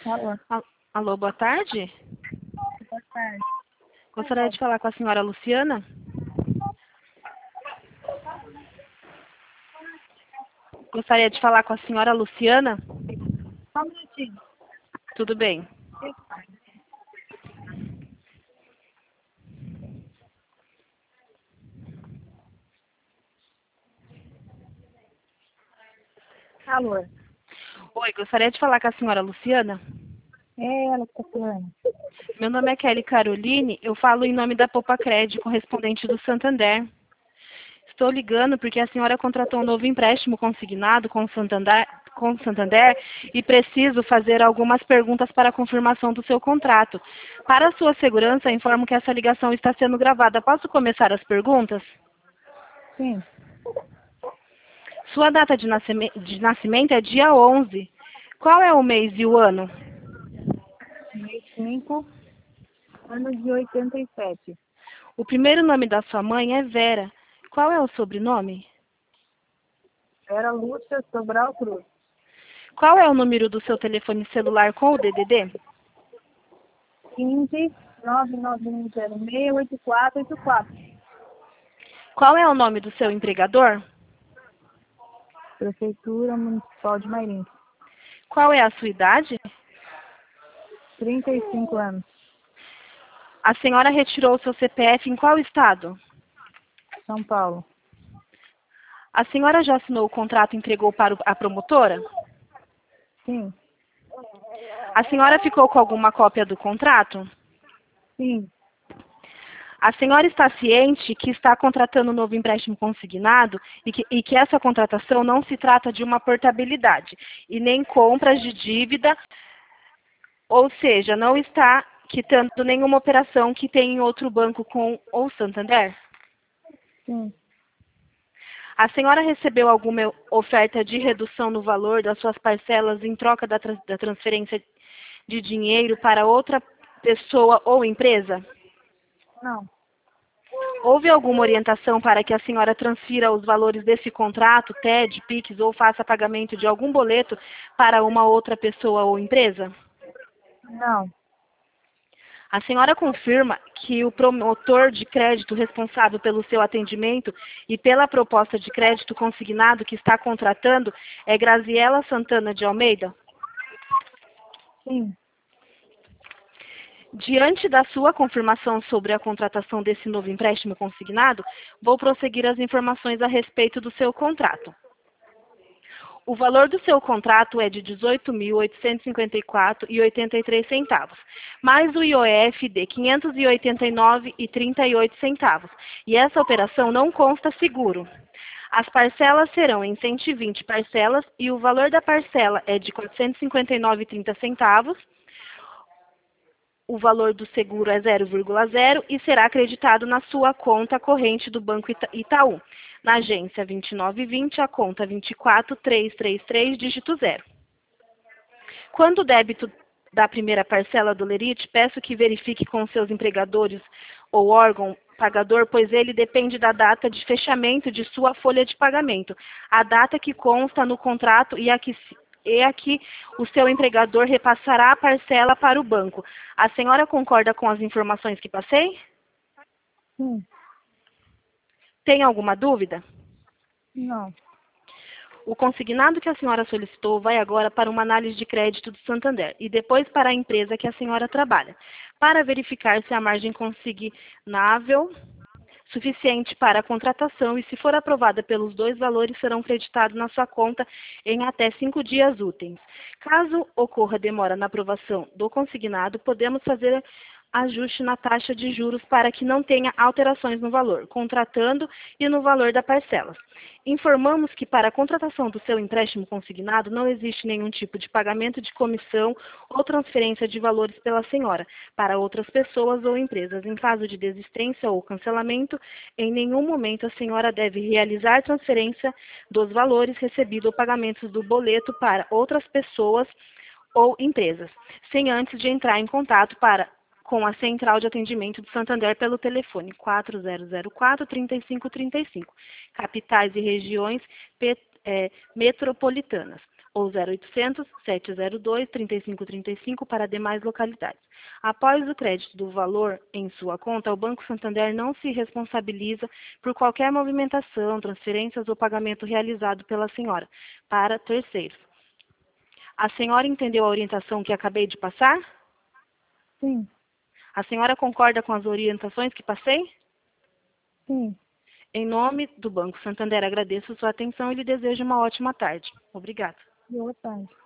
Alô, Alô, boa tarde. boa tarde. Gostaria de falar com a senhora Luciana. Gostaria de falar com a senhora Luciana. Só um minutinho. Tudo bem. Alô, Oi, gostaria de falar com a senhora Luciana. é ela que está falando. Meu nome é Kelly Caroline, eu falo em nome da Popacred, correspondente do Santander. Estou ligando porque a senhora contratou um novo empréstimo consignado com o Santander e preciso fazer algumas perguntas para a confirmação do seu contrato. Para a sua segurança, informo que essa ligação está sendo gravada. Posso começar as perguntas? Sim, Sua data de nascimento é dia 11. Qual é o mês e o ano? mês 5, ano de 87. O primeiro nome da sua mãe é Vera. Qual é o sobrenome? Era Lúcia Sobral Cruz. Qual é o número do seu telefone celular com o DDD? 15 991068484. Qual é o nome do seu empregador? Prefeitura Municipal de Mairim. Qual é a sua idade? 35 anos. A senhora retirou o seu CPF em qual estado? São Paulo. A senhora já assinou o contrato e entregou para a promotora? Sim, A senhora ficou com alguma cópia do contrato? sim, A senhora está ciente que está contratando um novo empréstimo consignado e que essa contratação não se trata de uma portabilidade e nem compras de dívida, ou seja, não está quitando nenhuma operação que tem em outro banco com o Santander? sim. A senhora recebeu alguma oferta de redução no valor das suas parcelas em troca da transferência de dinheiro para outra pessoa ou empresa? Não, Houve alguma orientação para que a senhora transfira os valores desse contrato, TED, PIX, ou faça pagamento de algum boleto para uma outra pessoa ou empresa? não, A senhora confirma que o promotor de crédito responsável pelo seu atendimento e pela proposta de crédito consignado que está contratando é Graziela Santana de Almeida? sim. Diante da sua confirmação sobre a contratação desse novo empréstimo consignado, vou prosseguir as informações a respeito do seu contrato. O valor do seu contrato é de R$ 18.854,83, mais o IOF de R$ 589,38. E essa operação não consta seguro. As parcelas serão em 120 parcelas e o valor da parcela é de R$ 459,30. O valor do seguro é 0,0 e será acreditado na sua conta corrente do Banco Itaú, na agência 2920, a conta 24333, dígito 0. Quando o débito da primeira parcela do lerite, peço que verifique com seus empregadores ou órgão pagador, pois ele depende da data de fechamento de sua folha de pagamento, a data que consta no contrato e a que o seu empregador repassará a parcela para o banco. A senhora concorda com as informações que passei? Sim, Tem alguma dúvida? não. O consignado que a senhora solicitou vai agora para uma análise de crédito do Santander e depois para a empresa que a senhora trabalha, para verificar se a margem consignável suficiente para a contratação e, se for aprovada pelos dois valores, serão creditados na sua conta em até 5 dias úteis. Caso ocorra demora na aprovação do consignado, podemos fazer ajuste na taxa de juros para que não tenha alterações no valor, contratando e no valor da parcela. Informamos que para a contratação do seu empréstimo consignado não existe nenhum tipo de pagamento de comissão ou transferência de valores pela senhora para outras pessoas ou empresas. Em caso de desistência ou cancelamento, em nenhum momento a senhora deve realizar transferência dos valores recebidos ou pagamentos do boleto para outras pessoas ou empresas, sem antes de entrar em contato com a Central de Atendimento do Santander pelo telefone 4004-3535, capitais e regiões metropolitanas, ou 0800 702 3535 para demais localidades. Após o crédito do valor em sua conta, o Banco Santander não se responsabiliza por qualquer movimentação, transferências ou pagamento realizado pela senhora para terceiros. A senhora entendeu a orientação que acabei de passar? Sim. A senhora concorda com as orientações que passei? Sim. Em nome do Banco Santander, agradeço sua atenção e lhe desejo uma ótima tarde. Obrigada. Boa tarde.